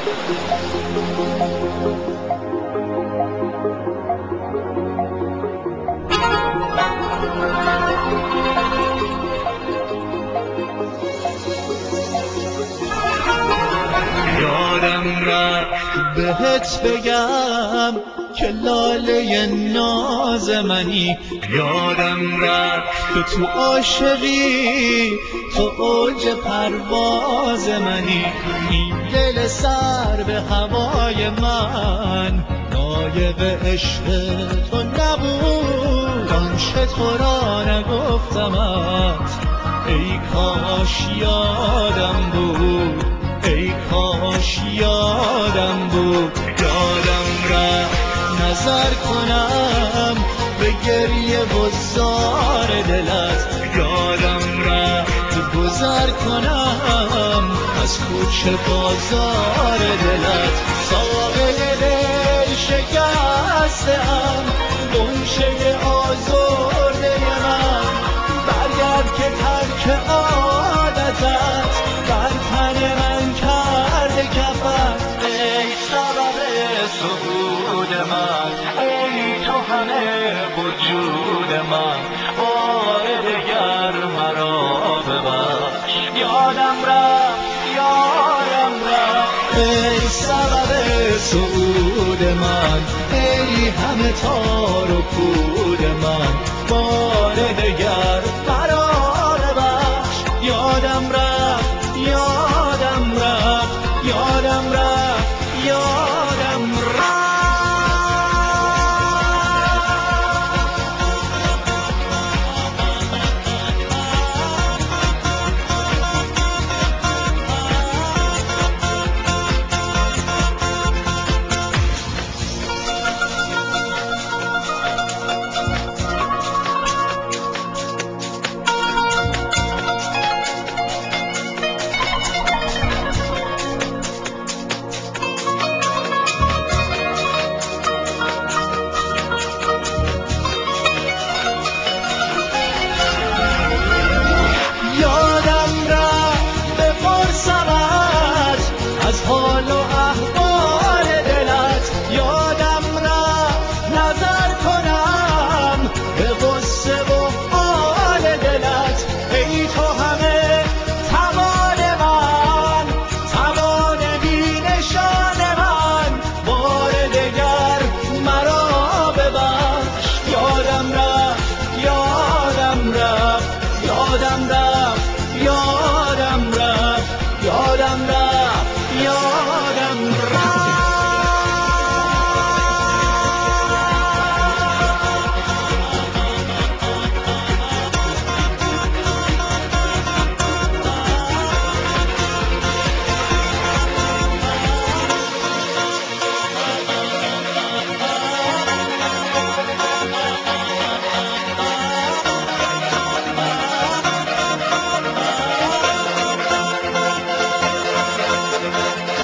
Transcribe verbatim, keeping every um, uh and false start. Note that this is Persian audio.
یادم رفت بهت بگم که لاله ناز منی، یادم رفت که تو عاشقی تو اوج پرواز منی. این دل سر به هوای من لایق عشق تو نبود، آنچه تو را نگفتمت ای کاش یادم بود، ای کاش یادم بود. یادم رفت نظر کنم به گریه و زار دلت، یادم رفت گذر کنم از کوچه بازار دلت. ساقه دل شکسته‌ام، غنچه آزرده من، برگرد که ترک عادتت بر تن من کرده کفت. ای سبب سعود من، ای تو همه وجود من، بار دگر مرا ببخش. یادم رفت یادم رفت ای سبب سعود من، ای همه تار و پود من، بار دگر مرا ببخش. یادم رفت یادم رفت یادم رفت یادم رفت. یادم رفت بپرسمت از حال و احوال دلت، یادم رفت نظر کنم به غصه و حال دلت. ای تو همه توان من، توان بی نشان من، بار دگر مرا ببخش. یادم رفت یادم رفت یادم رفت یادم رفت یادم رفت یادم رفت.